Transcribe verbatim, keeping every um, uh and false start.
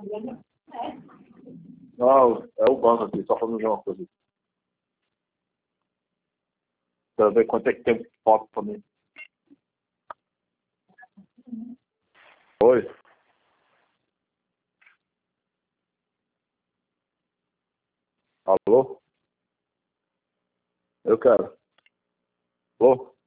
Não, é o banco aqui, só fazendo uma coisa. Pra ver quanto é que tem foto pra mim. Oi? Alô? Eu quero. Alô?